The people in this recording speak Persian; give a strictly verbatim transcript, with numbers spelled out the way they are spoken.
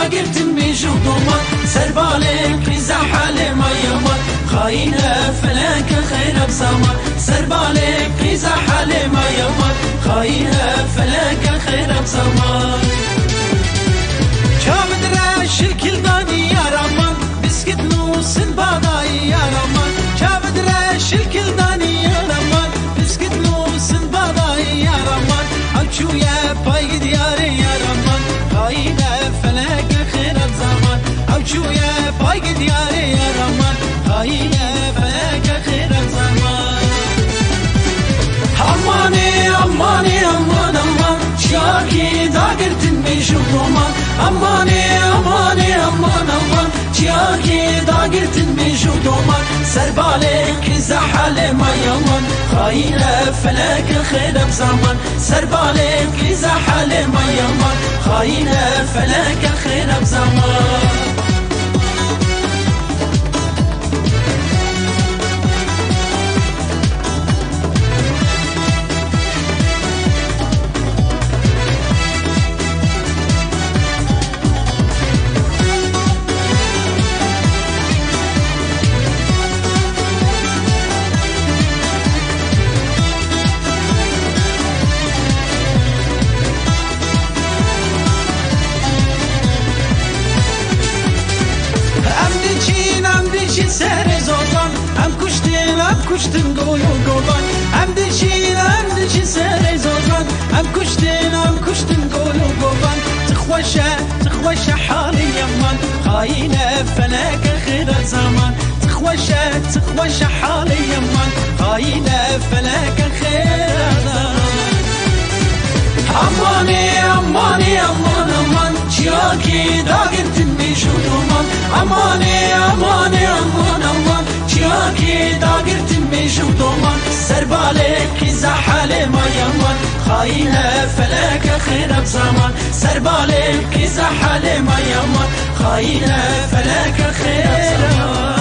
داگرتن بیجو دومان سربالك قیزا حال ما یمان خاینه فلک خیر بزمان سربالك قیزا حال ما یمان خاینه فلک خیر بزمان چابد را شکل دانی یارمان بسکت نوسن بادای یارمان چابد را شکل دانی یارمان بسکت نوسن بادای یارمان او چویا پای دیار یارمان خاینه فلک خیر بزمان او چویا پای دیار یارمان خاینه فلک خیر بزمان امانه امانه امان امان چیاکی داگرتن بیشو دومان امانه امانه امان امان چیاکی داگرتن بیشو دومان سربالك زحل ما یمان خاینه فلک خیر بزمان سربالك زحل ما یمان خاینه فلک خیر بزمان سر زوزان هم کشتن هم کشتن گولو گولان هم دچین هم دچین سر زوزان هم کشتن هم کشتن گولو گولان تخوشه تخوشه حالی یمان خاینه فلک خیر زمان تخوشه تخوشه حالی یمان خاینه فلک خیر زمان امانه امانه امان امان چیاکی داگرتن بیشو دومان امانه امانه امان امان چیاکی داگرتن بیشو دومان سربالك زحل ما یمان خاینه فلک خیر بزمان سربالك زحل ما یمان خاینه فلک خیر